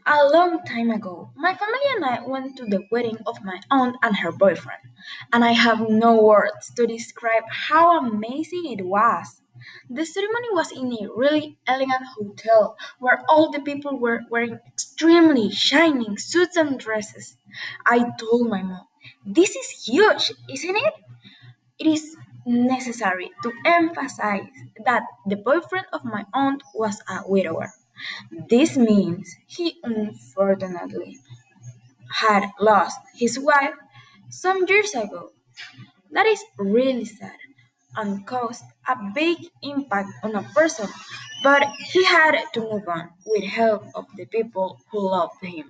A long time ago, my family and I went to the wedding of my aunt and her boyfriend, and I have no words to describe how amazing it was. The ceremony was in a really elegant hotel where all the people were wearing extremely shining suits and dresses. I told my mom, "This is huge, isn't it?" It is necessary to emphasize that the boyfriend of my aunt was a widower. This means he unfortunately had lost his wife some years ago. That is really sad and caused a big impact on a person, but he had to move on with help of the people who loved him.